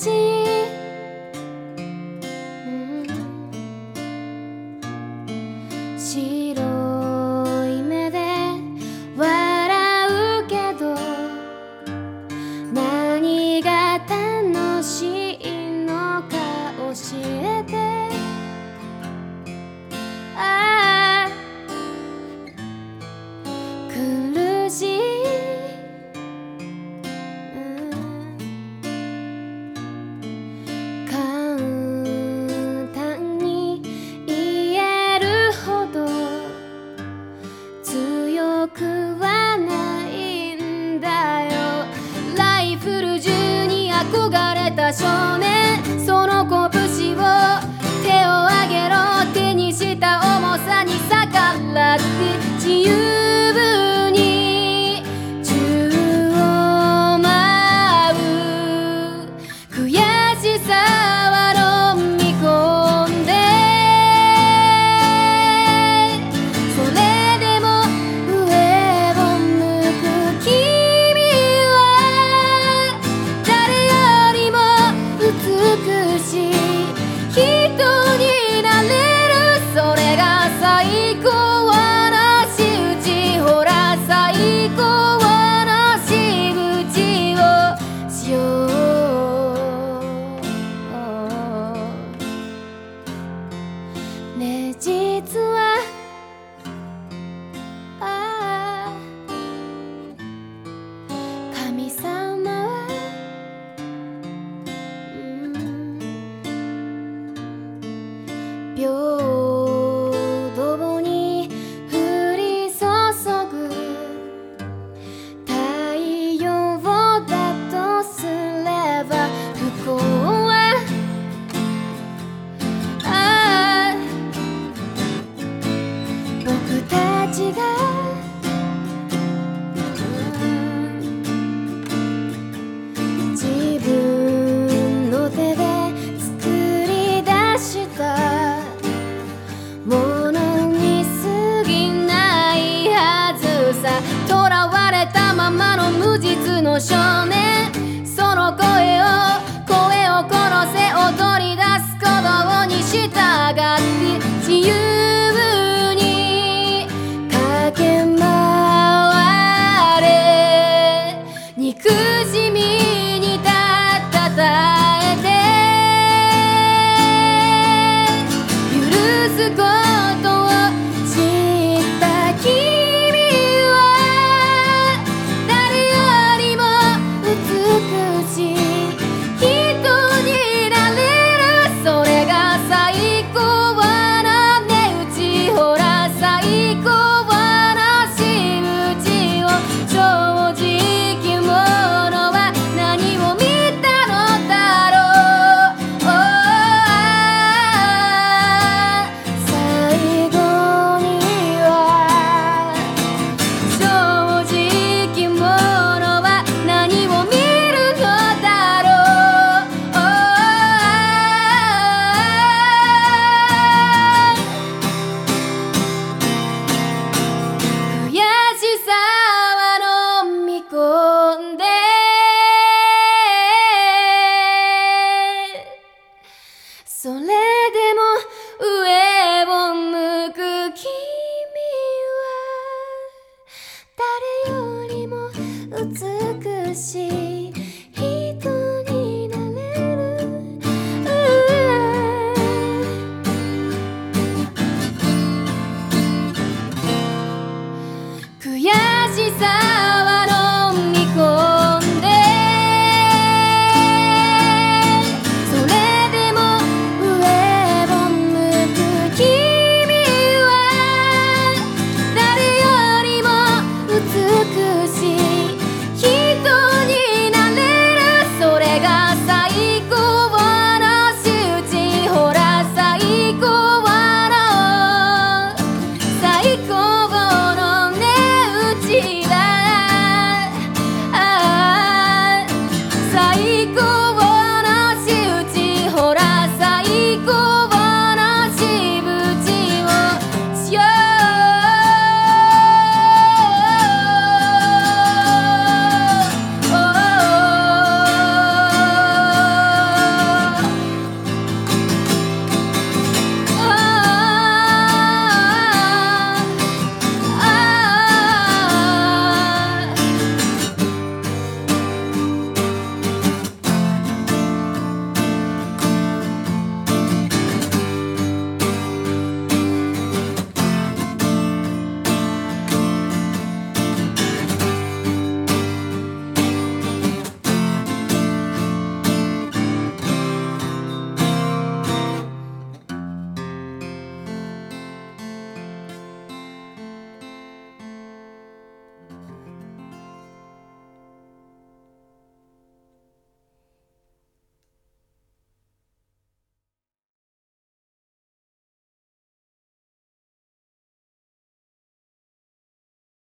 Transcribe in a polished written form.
しい、白い目で笑うけど何が楽しいのか教えて。ああ苦しい、簡単に言えるほど強くはないんだよ。ライフル銃に憧れた少年、その拳を手を上げろ、手にした重さに逆らって自由に宙を舞う。悔しさは飲み込んで、それでも上を向く君は誰よりも美しい人になれる。それが最高な仕打ち、ほら最高な仕打ちをしようね。実は神様は平等に降り注ぐ太陽だとすれば不幸は僕たちが自分の手で作り出したものに過ぎないはずさ。囚われたままの無実の少年、その声を殺せ、踊り出す鼓動に従って自由に駆け回れ。憎しみにたたえて許すことを知った君は誰よりも美しい人になれる。それが最高な値打ち、ほら最高な仕打ちを。正直者は何を見たのだろう。最後には正直者は何を見るのだろう。悔しさは飲み込んで、それでも上を向く君は誰よりも美しい